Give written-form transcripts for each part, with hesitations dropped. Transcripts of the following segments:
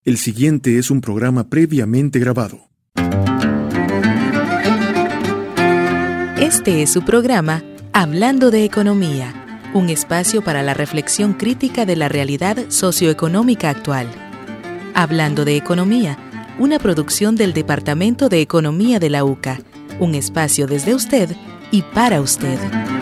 El siguiente es un programa previamente grabado. Este es su programa Hablando de Economía, un espacio para la reflexión crítica de la realidad socioeconómica actual. Hablando de Economía, una producción del Departamento de Economía de la UCA, un espacio desde usted y para usted.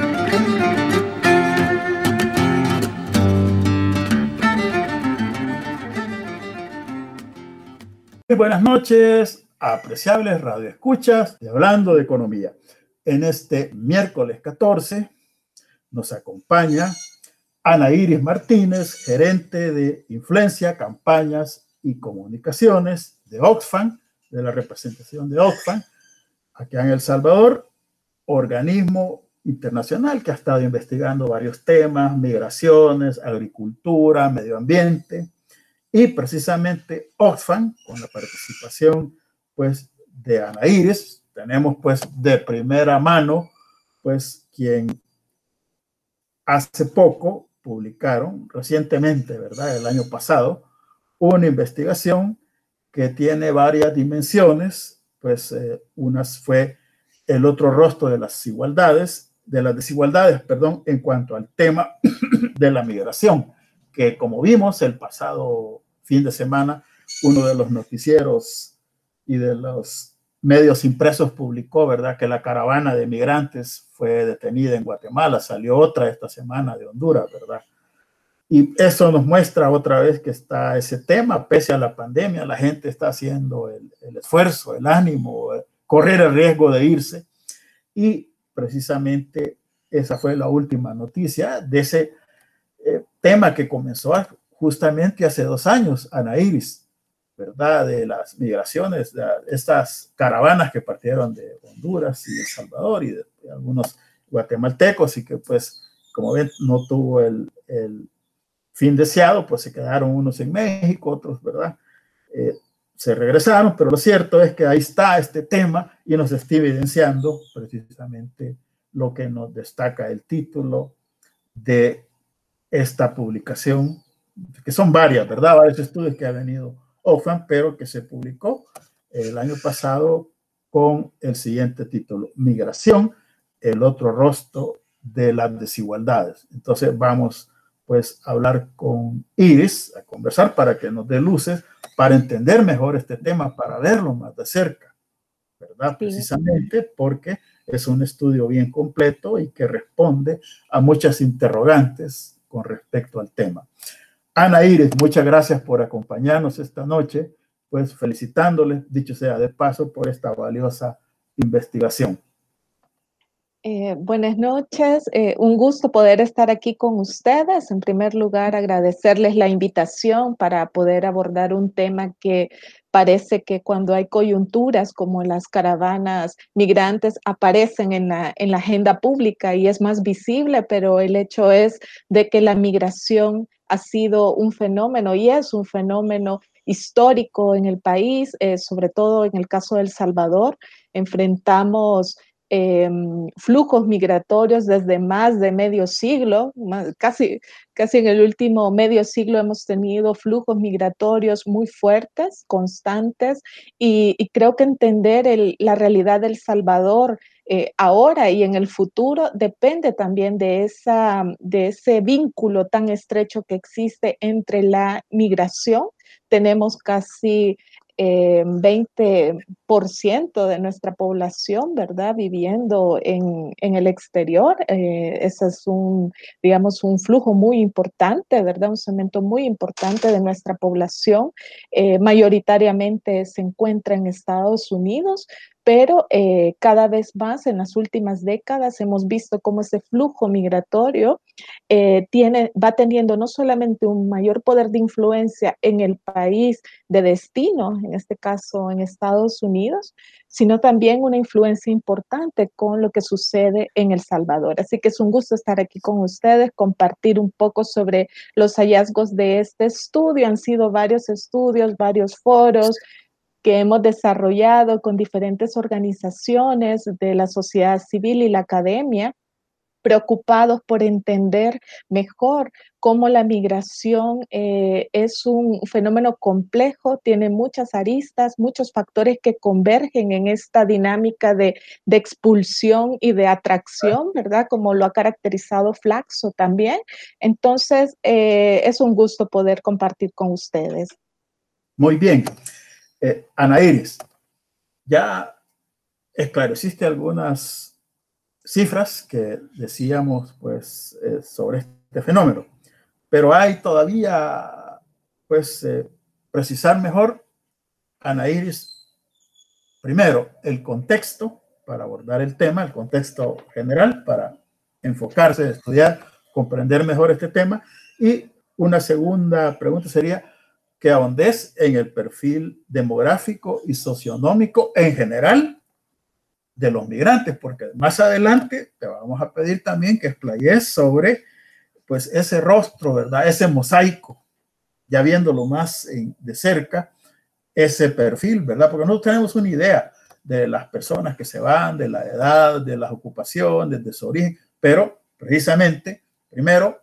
Muy buenas noches, apreciables radioescuchas de Hablando de Economía. En este miércoles 14 nos acompaña Ana Iris Martínez, gerente de Influencia, Campañas y Comunicaciones de Oxfam, de la representación de Oxfam, aquí en El Salvador, organismo internacional que ha estado investigando varios temas, migraciones, agricultura, medio ambiente. Y precisamente Oxfam, con la participación pues de Ana Iris, tenemos pues de primera mano pues quien hace poco publicaron, recientemente, ¿verdad? El año pasado, una investigación que tiene varias dimensiones, pues unas fue el otro rostro de las desigualdades, en cuanto al tema de la migración, que como vimos el pasado fin de semana, uno de los noticieros y de los medios impresos publicó, ¿verdad?, que la caravana de migrantes fue detenida en Guatemala. Salió otra esta semana de Honduras, ¿verdad? Y eso nos muestra otra vez que está ese tema, pese a la pandemia, la gente está haciendo el esfuerzo, el ánimo, correr el riesgo de irse. Y precisamente esa fue la última noticia de ese tema que comenzó justamente hace 2 años, Ana Iris, ¿verdad? De las migraciones, de estas caravanas que partieron de Honduras y El Salvador y de algunos guatemaltecos y que pues, como ven, no tuvo el fin deseado, pues se quedaron unos en México, otros, ¿verdad? Se regresaron, pero lo cierto es que ahí está este tema y nos está evidenciando precisamente lo que nos destaca el título de esta publicación, que son varias, ¿verdad? Varios estudios que ha venido Oxfam, pero que se publicó el año pasado con el siguiente título: Migración, el otro rostro de las desigualdades. Entonces vamos pues a hablar con Iris, a conversar para que nos dé luces, para entender mejor este tema, para verlo más de cerca, ¿verdad? Sí. Precisamente porque es un estudio bien completo y que responde a muchas interrogantes con respecto al tema. Ana Iris, muchas gracias por acompañarnos esta noche, pues felicitándoles, dicho sea de paso, por esta valiosa investigación. Buenas noches, un gusto poder estar aquí con ustedes. En primer lugar, agradecerles la invitación para poder abordar un tema que parece que cuando hay coyunturas como las caravanas migrantes aparecen en la agenda pública y es más visible, pero el hecho es de que la migración ha sido un fenómeno y es un fenómeno histórico en el país, sobre todo en el caso de El Salvador. Enfrentamos flujos migratorios desde más de medio siglo, casi en el último medio siglo hemos tenido flujos migratorios muy fuertes, constantes, y creo que entender la realidad del Salvador ahora y en el futuro depende también de ese vínculo tan estrecho que existe entre la migración. Tenemos casi 20% de nuestra población, ¿verdad?, viviendo en el exterior. Ese es digamos, un flujo muy importante, ¿verdad?, un segmento muy importante de nuestra población. Mayoritariamente se encuentra en Estados Unidos, pero cada vez más en las últimas décadas hemos visto cómo ese flujo migratorio va teniendo no solamente un mayor poder de influencia en el país de destino, en este caso en Estados Unidos, sino también una influencia importante con lo que sucede en El Salvador. Así que es un gusto estar aquí con ustedes, compartir un poco sobre los hallazgos de este estudio. Han sido varios estudios, varios foros que hemos desarrollado con diferentes organizaciones de la sociedad civil y la academia, preocupados por entender mejor cómo la migración es un fenómeno complejo, tiene muchas aristas, muchos factores que convergen en esta dinámica de expulsión y de atracción, ¿verdad? Como lo ha caracterizado Flaxo también. Entonces, es un gusto poder compartir con ustedes. Muy bien. Ana Iris, ya esclareciste algunas cifras que decíamos pues sobre este fenómeno, pero hay todavía pues precisar mejor, Ana Iris, primero el contexto para abordar el tema, el contexto general para enfocarse, estudiar, comprender mejor este tema, y una segunda pregunta sería que ahondes en el perfil demográfico y socioeconómico en general de los migrantes, porque más adelante te vamos a pedir también que explayes sobre pues ese rostro, ¿verdad? Ese mosaico, ya viéndolo más de cerca, ese perfil, ¿verdad? Porque nosotros tenemos una idea de las personas que se van, de la edad, de las ocupaciones, de su origen, pero precisamente, primero,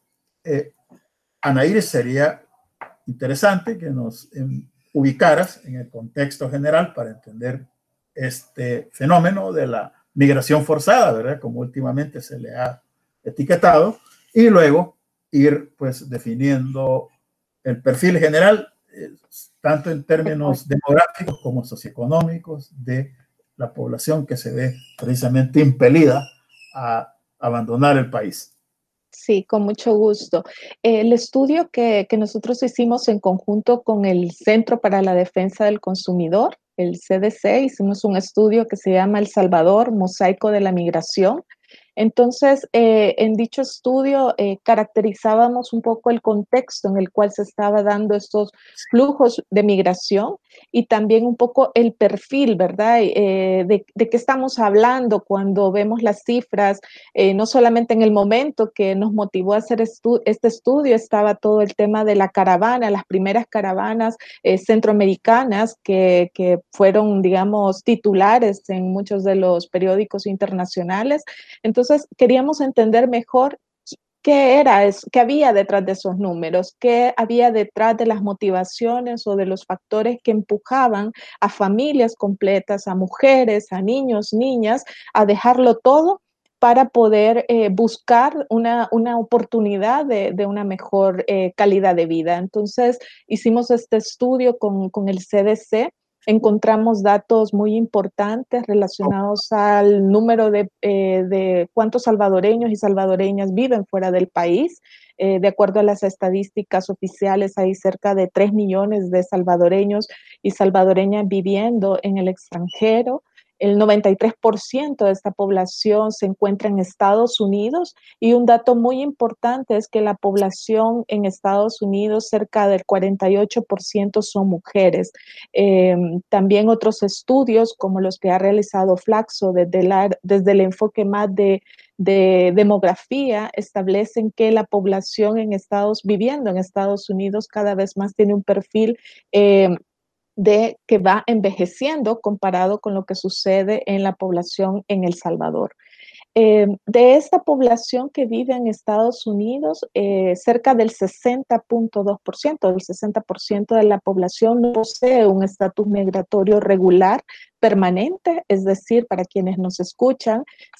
Ana Iris, sería interesante que nos ubicaras en el contexto general para entender este fenómeno de la migración forzada, ¿verdad? Como últimamente se le ha etiquetado, y luego ir pues definiendo el perfil general, tanto en términos demográficos como socioeconómicos de la población que se ve precisamente impelida a abandonar el país. Sí, con mucho gusto. El estudio que nosotros hicimos en conjunto con el Centro para la Defensa del Consumidor, el CDC, hicimos un estudio que se llama El Salvador, Mosaico de la Migración. Entonces, en dicho estudio caracterizábamos un poco el contexto en el cual se estaba dando estos flujos de migración y también un poco el perfil, ¿verdad? De qué estamos hablando cuando vemos las cifras, no solamente en el momento que nos motivó a hacer este estudio, estaba todo el tema de la caravana, las primeras caravanas centroamericanas que fueron, digamos, titulares en muchos de los periódicos internacionales. Entonces, queríamos entender mejor qué qué había detrás de esos números, qué había detrás de las motivaciones o de los factores que empujaban a familias completas, a mujeres, a niños, niñas, a dejarlo todo para poder buscar una oportunidad de una mejor calidad de vida. Entonces, hicimos este estudio con el CDC. Encontramos datos muy importantes relacionados al número de cuántos salvadoreños y salvadoreñas viven fuera del país. De acuerdo a las estadísticas oficiales, hay cerca de 3 millones de salvadoreños y salvadoreñas viviendo en el extranjero. El 93% de esta población se encuentra en Estados Unidos y un dato muy importante es que la población en Estados Unidos, cerca del 48% son mujeres. También otros estudios como los que ha realizado Flaxo desde el enfoque más de demografía establecen que la población viviendo en Estados Unidos cada vez más tiene un perfil de que va envejeciendo comparado con lo que sucede en la población en El Salvador. De esta población que vive en Estados Unidos, cerca del 60.2%, el 60% de la población no posee un estatus migratorio regular permanente, es decir, para quienes nos escuchan,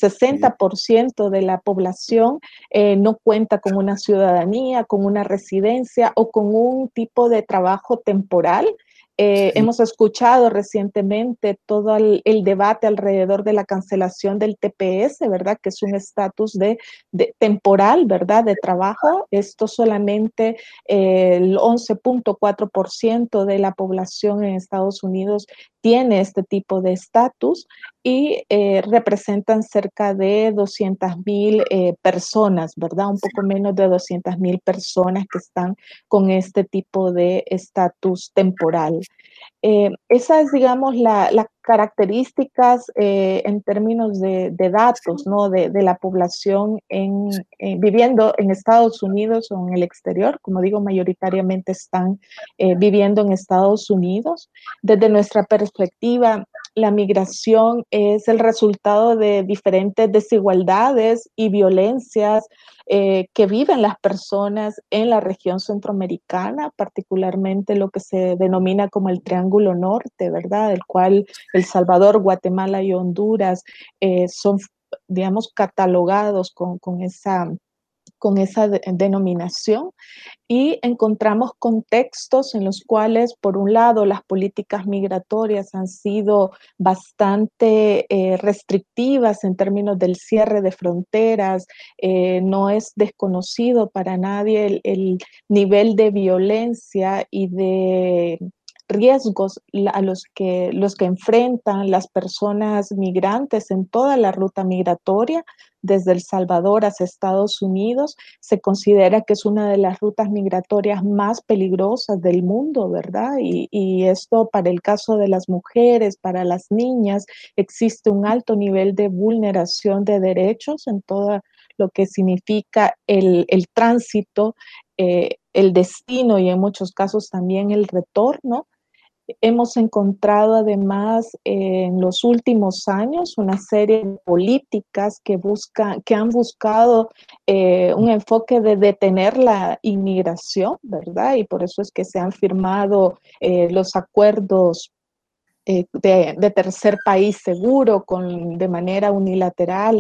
60% de la población no cuenta con una ciudadanía, con una residencia o con un tipo de trabajo temporal. Hemos escuchado recientemente todo el debate alrededor de la cancelación del TPS, ¿verdad? Que es un estatus de temporal, ¿verdad? De trabajo. Esto solamente el 11.4% de la población en Estados Unidos tiene este tipo de estatus y representan cerca de 200,000 personas, ¿verdad? Un poco menos de 200,000 personas que están con este tipo de estatus temporal. Esas, digamos, las características en términos de datos, ¿no? De la población viviendo en Estados Unidos o en el exterior. Como digo, mayoritariamente están viviendo en Estados Unidos. Desde nuestra perspectiva, la migración es el resultado de diferentes desigualdades y violencias que viven las personas en la región centroamericana, particularmente lo que se denomina como el Triángulo Norte, ¿verdad? El cual El Salvador, Guatemala y Honduras son, digamos, catalogados con esa denominación. Y encontramos contextos en los cuales, por un lado, las políticas migratorias han sido bastante restrictivas en términos del cierre de fronteras. No es desconocido para nadie el nivel de violencia y de riesgos a los que enfrentan las personas migrantes en toda la ruta migratoria, desde El Salvador hacia Estados Unidos. Se considera que es una de las rutas migratorias más peligrosas del mundo, ¿verdad? Y esto para el caso de las mujeres, para las niñas, existe un alto nivel de vulneración de derechos en todo lo que significa el tránsito, el destino y en muchos casos también el retorno. Hemos encontrado además en los últimos años una serie de políticas que han buscado un enfoque de detener la inmigración, ¿verdad? Y por eso es que se han firmado los acuerdos de tercer país seguro de manera unilateral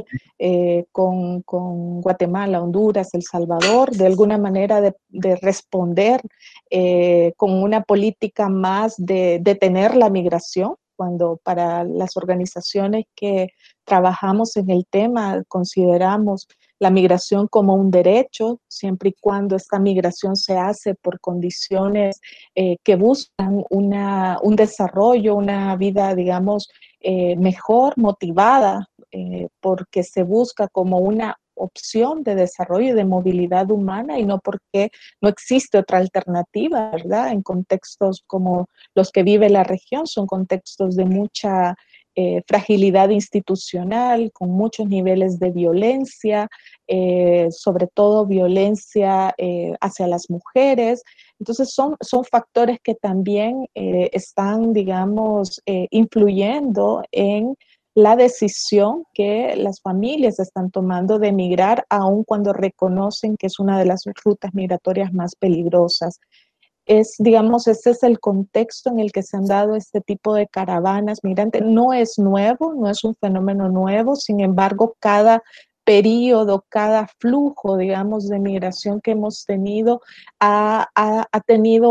con Guatemala, Honduras, El Salvador, de alguna manera de responder con una política más de detener la migración, cuando para las organizaciones que trabajamos en el tema consideramos la migración como un derecho, siempre y cuando esta migración se hace por condiciones que buscan un desarrollo, una vida, digamos, mejor, motivada, porque se busca como una opción de desarrollo y de movilidad humana y no porque no existe otra alternativa, ¿verdad? En contextos como los que vive la región, son contextos de mucha fragilidad institucional, con muchos niveles de violencia, sobre todo violencia hacia las mujeres. Entonces son factores que también están, digamos, influyendo en la decisión que las familias están tomando de emigrar, aun cuando reconocen que es una de las rutas migratorias más peligrosas. Digamos, ese es el contexto en el que se han dado este tipo de caravanas migrantes. No es nuevo, no es un fenómeno nuevo, sin embargo, cada periodo, cada flujo, digamos, de migración que hemos tenido ha tenido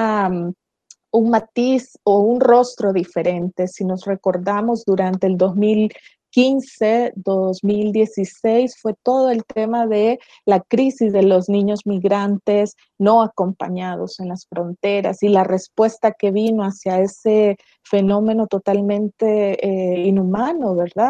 un matiz o un rostro diferente. Si nos recordamos, durante el 2015, 2016, fue todo el tema de la crisis de los niños migrantes no acompañados en las fronteras y la respuesta que vino hacia ese fenómeno totalmente inhumano, ¿verdad?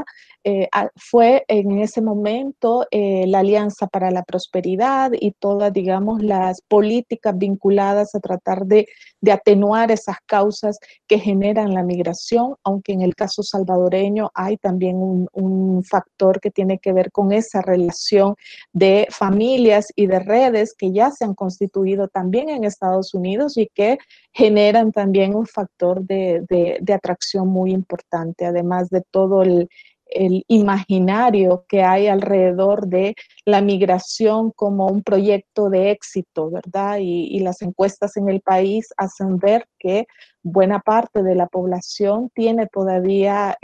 Fue en ese momento la Alianza para la Prosperidad y todas, digamos, las políticas vinculadas a tratar de atenuar esas causas que generan la migración, aunque en el caso salvadoreño hay también un factor que tiene que ver con esa relación de familias y de redes que ya se han constituido también en Estados Unidos y que generan también un factor de atracción muy importante, además de todo el imaginario que hay alrededor de la migración como un proyecto de éxito, ¿verdad? Y las encuestas en el país hacen ver que buena parte de la población tiene todavía,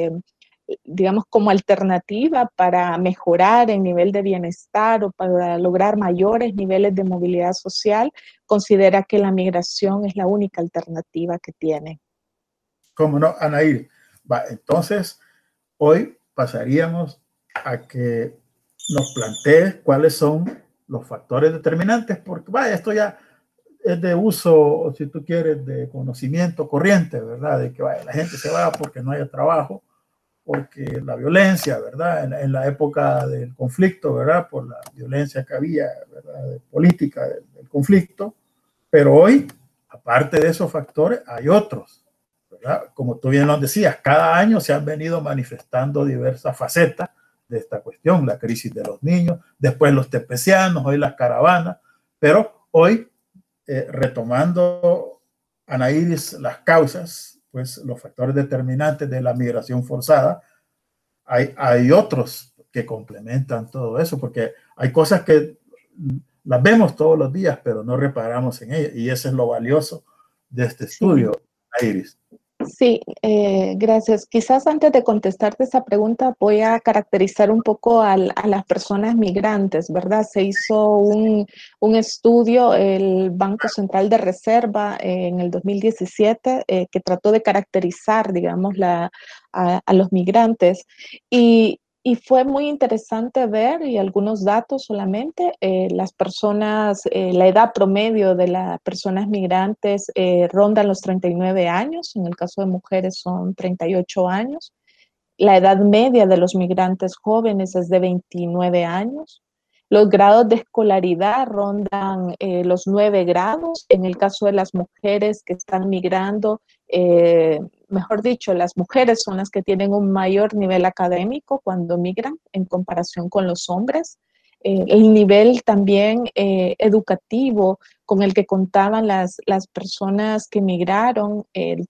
digamos, como alternativa para mejorar el nivel de bienestar o para lograr mayores niveles de movilidad social, considera que la migración es la única alternativa que tiene. ¿Cómo no, Anaí? Entonces, hoy pasaríamos a que nos plantees cuáles son los factores determinantes, porque esto ya es de uso, si tú quieres, de conocimiento corriente, ¿verdad? De que la gente se va porque no haya trabajo, porque la violencia, ¿verdad? En la época del conflicto, ¿verdad? Por la violencia que había, ¿verdad? De política del conflicto. Pero hoy, aparte de esos factores, hay otros, ¿verdad? Como tú bien lo decías, cada año se han venido manifestando diversas facetas de esta cuestión, la crisis de los niños, después los tepecianos, hoy las caravanas, pero hoy, retomando, Ana Iris, las causas pues, los factores determinantes de la migración forzada, hay otros que complementan todo eso, porque hay cosas que las vemos todos los días, pero no reparamos en ellas, y eso es lo valioso de este estudio, sí. Iris. Sí, gracias. Quizás antes de contestarte esa pregunta voy a caracterizar un poco a las personas migrantes, ¿verdad? Se hizo un estudio, el Banco Central de Reserva en el 2017, que trató de caracterizar, digamos, a los migrantes. Y fue muy interesante ver, y algunos datos solamente, las personas, la edad promedio de las personas migrantes rondan los 39 años, en el caso de mujeres son 38 años. La edad media de los migrantes jóvenes es de 29 años. Los grados de escolaridad rondan los 9 grados. En el caso de las mujeres que están migrando, mejor dicho, las mujeres son las que tienen un mayor nivel académico cuando migran en comparación con los hombres. El nivel también educativo con el que contaban las personas que migraron, el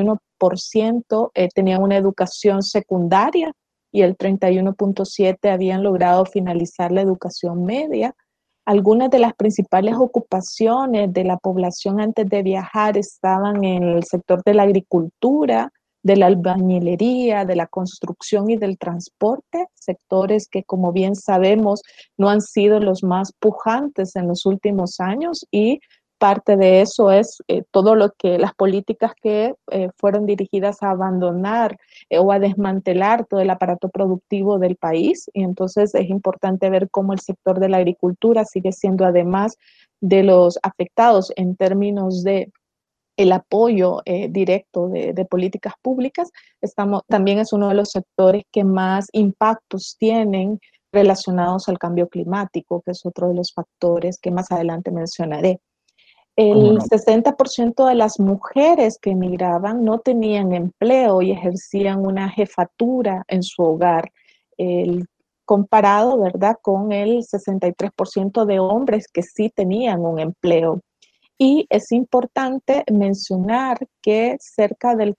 31% tenían una educación secundaria y el 31.7% habían logrado finalizar la educación media. Algunas de las principales ocupaciones de la población antes de viajar estaban en el sector de la agricultura, de la albañilería, de la construcción y del transporte, sectores que, como bien sabemos, no han sido los más pujantes en los últimos años, y parte de eso es todo lo que las políticas que fueron dirigidas a abandonar o a desmantelar todo el aparato productivo del país. Y entonces es importante ver cómo el sector de la agricultura sigue siendo, además de los afectados en términos de el apoyo directo de políticas públicas, también es uno de los sectores que más impactos tienen relacionados al cambio climático, que es otro de los factores que más adelante mencionaré. El 60% de las mujeres que emigraban no tenían empleo y ejercían una jefatura en su hogar, comparado, ¿verdad?, con el 63% de hombres que sí tenían un empleo. Y es importante mencionar que cerca del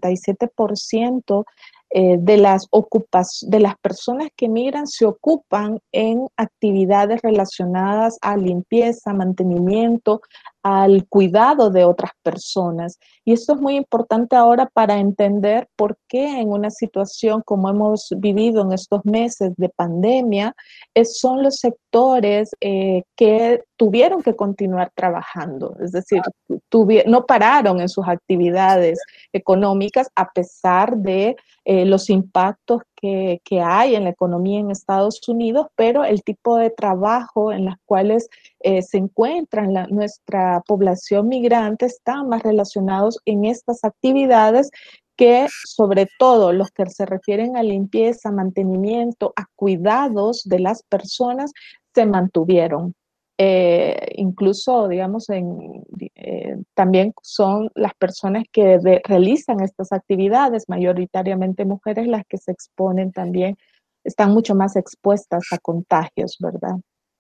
47% de las personas que migran se ocupan en actividades relacionadas a limpieza, mantenimiento, al cuidado de otras personas. Y esto es muy importante ahora para entender por qué en una situación como hemos vivido en estos meses de pandemia, son los sectores que tuvieron que continuar trabajando. Es decir, no pararon en sus actividades económicas a pesar de los impactos que hay en la economía en Estados Unidos, pero el tipo de trabajo en las cuales se encuentra nuestra población migrante están más relacionados en estas actividades que, sobre todo los que se refieren a limpieza, mantenimiento, a cuidados de las personas, se mantuvieron. Incluso, digamos, también son las personas que realizan estas actividades, mayoritariamente mujeres, las que se exponen también, están mucho más expuestas a contagios, ¿verdad?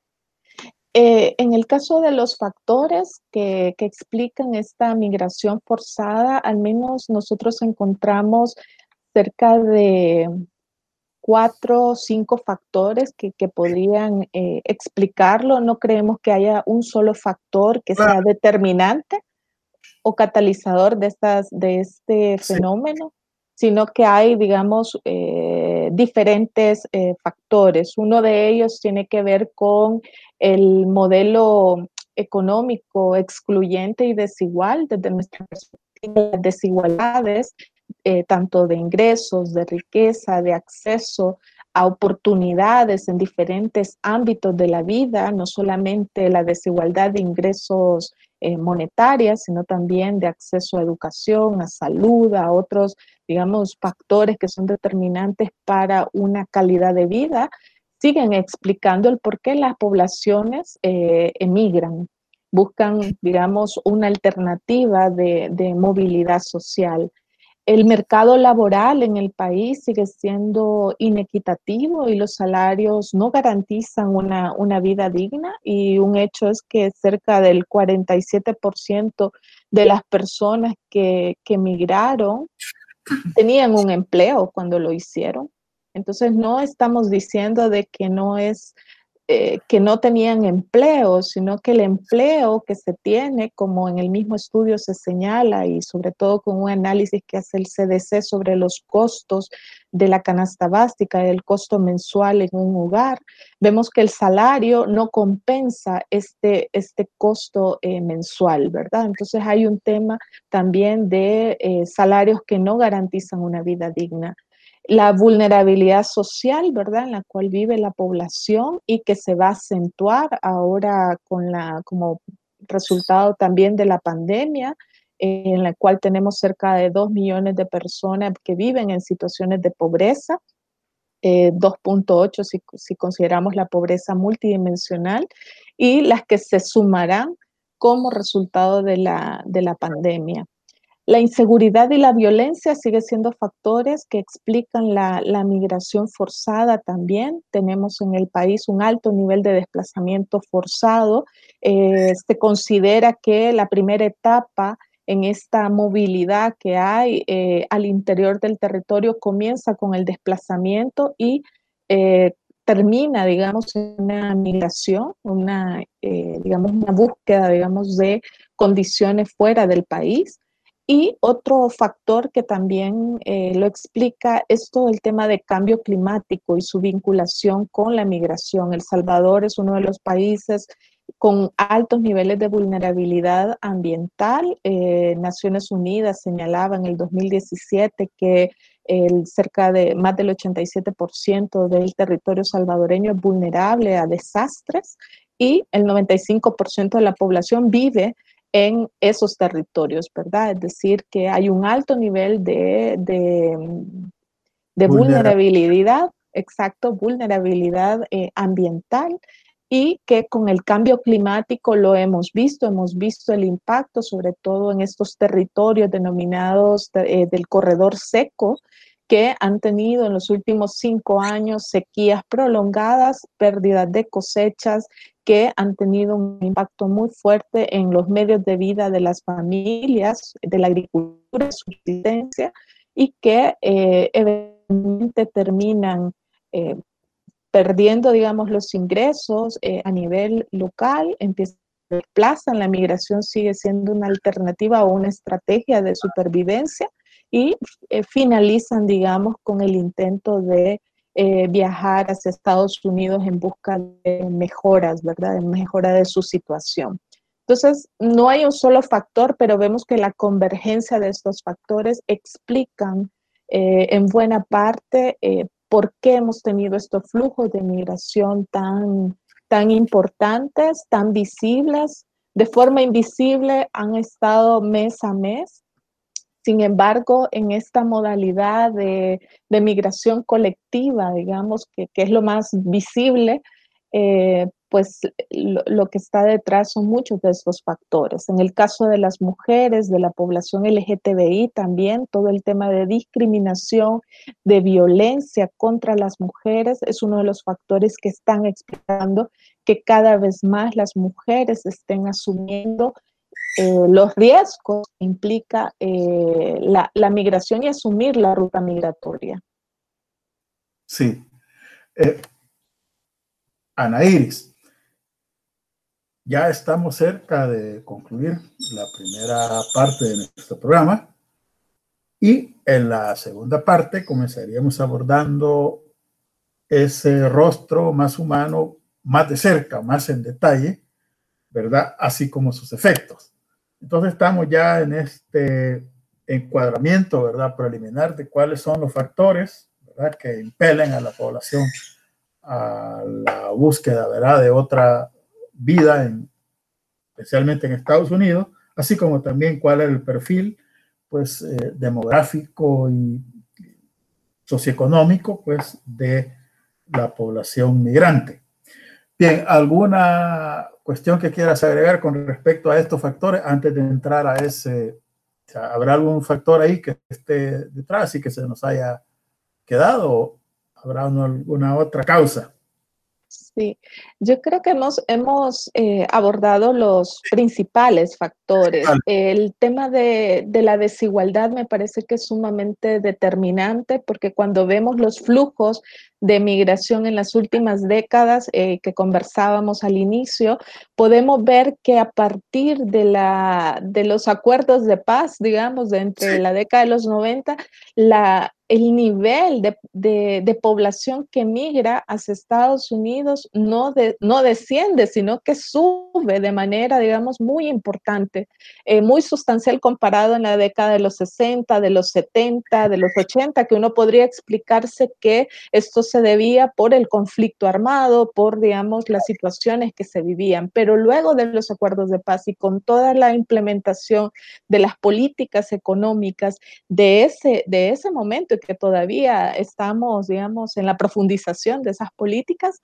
En el caso de los factores que explican esta migración forzada, al menos nosotros encontramos cerca de 4 o 5 factores que podrían explicarlo. No creemos que haya un solo factor que sea determinante o catalizador de este fenómeno, sino que hay, digamos, diferentes factores. Uno de ellos tiene que ver con el modelo económico excluyente y desigual desde nuestra perspectiva, las desigualdades, tanto de ingresos, de riqueza, de acceso a oportunidades en diferentes ámbitos de la vida, no solamente la desigualdad de ingresos monetarias, sino también de acceso a educación, a salud, a otros, digamos, factores que son determinantes para una calidad de vida, siguen explicando el por qué las poblaciones emigran, buscan, digamos, una alternativa de movilidad social. El mercado laboral en el país sigue siendo inequitativo y los salarios no garantizan una vida digna, y un hecho es que cerca del 47% de las personas que migraron tenían un empleo cuando lo hicieron. Entonces no estamos diciendo de que no es que no tenían empleo, sino que el empleo que se tiene, como en el mismo estudio se señala, y sobre todo con un análisis que hace el CDC sobre los costos de la canasta básica, el costo mensual en un hogar, vemos que el salario no compensa este costo mensual, ¿verdad? Entonces hay un tema también de salarios que no garantizan una vida digna. La vulnerabilidad social, ¿verdad?, en la cual vive la población y que se va a acentuar ahora como resultado también de la pandemia, en la cual tenemos cerca de 2 millones de personas que viven en situaciones de pobreza, 2.8 si consideramos la pobreza multidimensional, y las que se sumarán como resultado de la pandemia. La inseguridad y la violencia siguen siendo factores que explican la migración forzada también. Tenemos en el país un alto nivel de desplazamiento forzado. Se considera que la primera etapa en esta movilidad que hay al interior del territorio comienza con el desplazamiento y termina, digamos, en una migración, digamos, una búsqueda, digamos, de condiciones fuera del país. Y otro factor que también lo explica es todo el tema de cambio climático y su vinculación con la migración. El Salvador es uno de los países con altos niveles de vulnerabilidad ambiental. Naciones Unidas señalaba en el 2017 que cerca de más del 87% del territorio salvadoreño es vulnerable a desastres, y el 95% de la población vive en esos territorios, ¿verdad? Es decir, que hay un alto nivel de vulnerabilidad, exacto, vulnerabilidad ambiental, y que con el cambio climático lo hemos visto el impacto, sobre todo en estos territorios denominados del corredor seco, que han tenido en los últimos 5 años sequías prolongadas, pérdidas de cosechas, que han tenido un impacto muy fuerte en los medios de vida de las familias, de la agricultura, de subsistencia, y que eventualmente terminan perdiendo, digamos, los ingresos a nivel local, desplazan, la migración sigue siendo una alternativa o una estrategia de supervivencia, y finalizan, digamos, con el intento de viajar hacia Estados Unidos en busca de mejoras, ¿verdad? De mejora de su situación. Entonces, no hay un solo factor, pero vemos que la convergencia de estos factores explican en buena parte por qué hemos tenido estos flujos de migración tan importantes, tan visibles. De forma invisible han estado mes a mes. Sin embargo, en esta modalidad de migración colectiva, digamos, que es lo más visible, pues lo que está detrás son muchos de esos factores. En el caso de las mujeres, de la población LGTBI también, todo el tema de discriminación, de violencia contra las mujeres es uno de los factores que están explicando que cada vez más las mujeres estén asumiendo los riesgos que implica la migración y asumir la ruta migratoria. Sí. Ana Iris, ya estamos cerca de concluir la primera parte de nuestro programa, y en la segunda parte comenzaríamos abordando ese rostro más humano, más de cerca, más en detalle, ¿verdad? Así como sus efectos. Entonces estamos ya en este encuadramiento, ¿verdad?, preliminar de cuáles son los factores, ¿verdad?, que impelen a la población a la búsqueda, ¿verdad?, de otra vida, especialmente en Estados Unidos, así como también cuál es el perfil, pues, demográfico y socioeconómico, pues, de la población migrante. Bien, ¿alguna cuestión que quieras agregar con respecto a estos factores antes de entrar a ese O sea, ¿habrá algún factor ahí que esté detrás y que se nos haya quedado? ¿O habrá alguna otra causa? Sí, yo creo que hemos abordado los principales factores. El tema de la desigualdad me parece que es sumamente determinante porque cuando vemos los flujos de migración en las últimas décadas que conversábamos al inicio, podemos ver que a partir de los acuerdos de paz, digamos, entre la década de los 90, el nivel de población que migra hacia Estados Unidos no desciende, sino que sube de manera, digamos, muy importante, muy sustancial comparado en la década de los 60, de los 70, de los 80, que uno podría explicarse que esto se debía por el conflicto armado, por, digamos, las situaciones que se vivían. Pero luego de los acuerdos de paz y con toda la implementación de las políticas económicas de ese momento, que todavía estamos, digamos, en la profundización de esas políticas,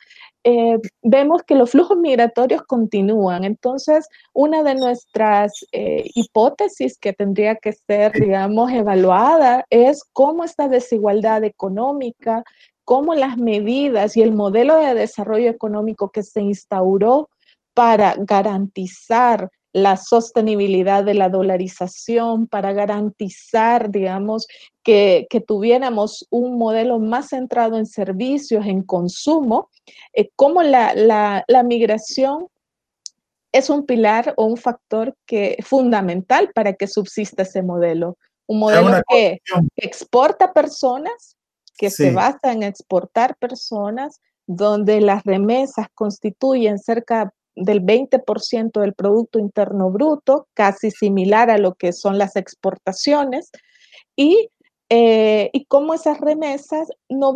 vemos que los flujos migratorios continúan. Entonces, una de nuestras hipótesis que tendría que ser, digamos, evaluada es cómo esta desigualdad económica, cómo las medidas y el modelo de desarrollo económico que se instauró para garantizar la sostenibilidad de la dolarización, para garantizar, digamos, que tuviéramos un modelo más centrado en servicios, en consumo, cómo la migración es un pilar o un factor fundamental para que subsista ese modelo. Un modelo que exporta personas, que se basa en exportar personas, donde las remesas constituyen cerca del 20% del Producto Interno Bruto, casi similar a lo que son las exportaciones, y cómo esas remesas,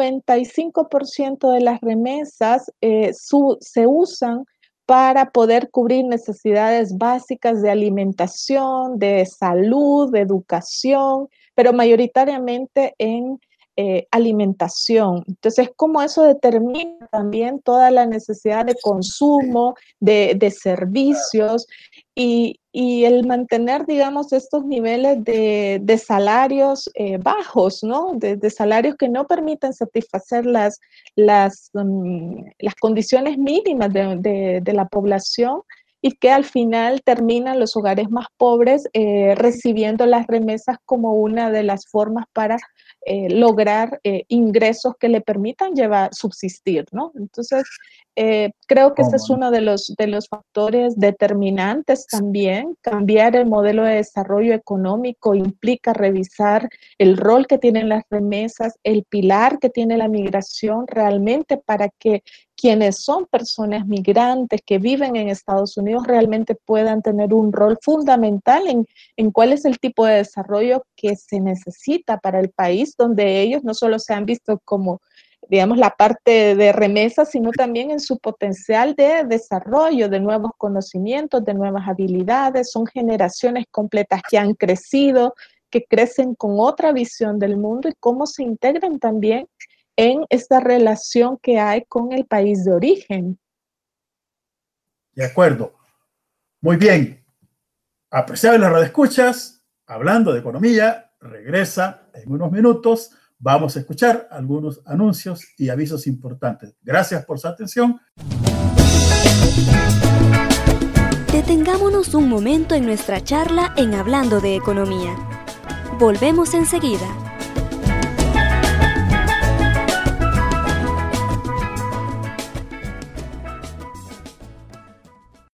95% de las remesas se usan para poder cubrir necesidades básicas de alimentación, de salud, de educación, pero mayoritariamente en alimentación. Entonces, cómo eso determina también toda la necesidad de consumo, de servicios y el mantener, digamos, estos niveles de salarios bajos, ¿no? De salarios que no permiten satisfacer las condiciones mínimas de la población y que al final terminan los hogares más pobres recibiendo las remesas como una de las formas para lograr ingresos que le permitan subsistir, ¿no? Entonces, creo que ese es uno de los factores determinantes también. Cambiar el modelo de desarrollo económico implica revisar el rol que tienen las remesas, el pilar que tiene la migración realmente para que quienes son personas migrantes que viven en Estados Unidos realmente puedan tener un rol fundamental en cuál es el tipo de desarrollo que se necesita para el país, donde ellos no solo se han visto como, digamos, la parte de remesas, sino también en su potencial de desarrollo, de nuevos conocimientos, de nuevas habilidades. Son generaciones completas que han crecido, que crecen con otra visión del mundo y cómo se integran también en esta relación que hay con el país de origen. De acuerdo. Muy bien. Apreciables radioescuchas, hablando de economía, regresa en unos minutos. Vamos a escuchar algunos anuncios y avisos importantes. Gracias por su atención. Detengámonos un momento en nuestra charla en Hablando de Economía. Volvemos enseguida.